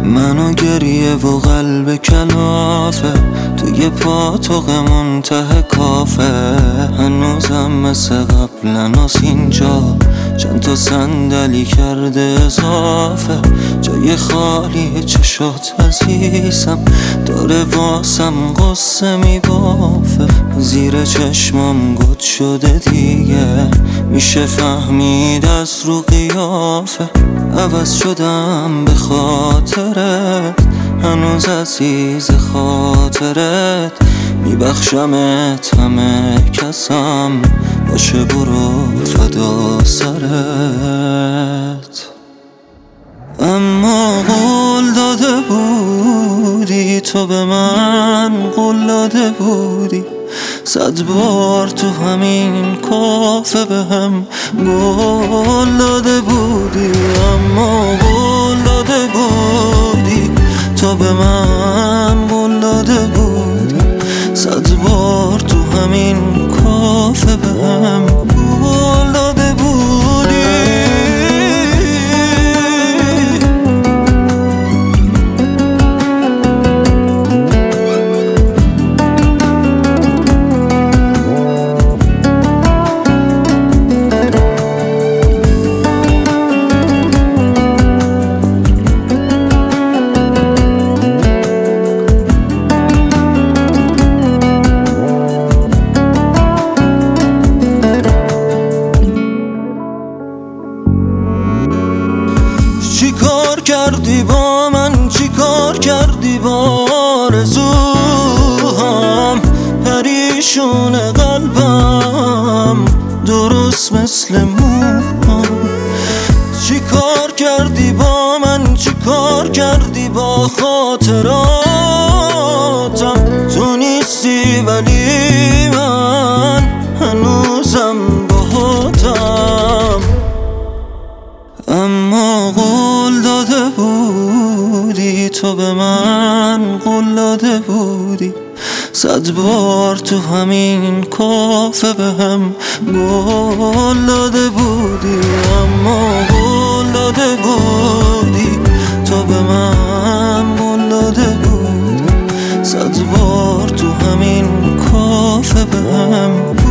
منو گریه و قلب کلافه، توی پاتوق منتهی کافه. هنوزم مثل قبلناس اینجا، چند تا صندلی کرده اضافه. جای خالی چشات عزیزم، داره واسم قصه میبافه. زیر چشمام گد شده دیگه، میشه فهمید از رو قیافه. عوض شدم به خاطرت، هنوز عزیز خاطرت. میبخشمت همه کسم، باشه برو فدا سرت. اما قول داده بودی تو به من، قول داده بودی 100 بار تو همین کافه به هم قول داده بودی. اما قول داده بودی تو به من، قول داده بودی 100 بار تو همین کافه به هم قول داده بودی. چی کار کردی با من، چی کار کردی با آرزوام؟ پریشون قلبم درست مثل موام. چی کار کردی با من، چی کار کردی با خاطراتم؟ تو نیستی ولی من هنوزم باهاتم. اما قول داده بودی تو به من، قول داده بودی 100 بار تو همین کافه به هم قول داده بودی. اما قول داده بودی تو به من، قول داده بودی 100 بار تو همین کافه به هم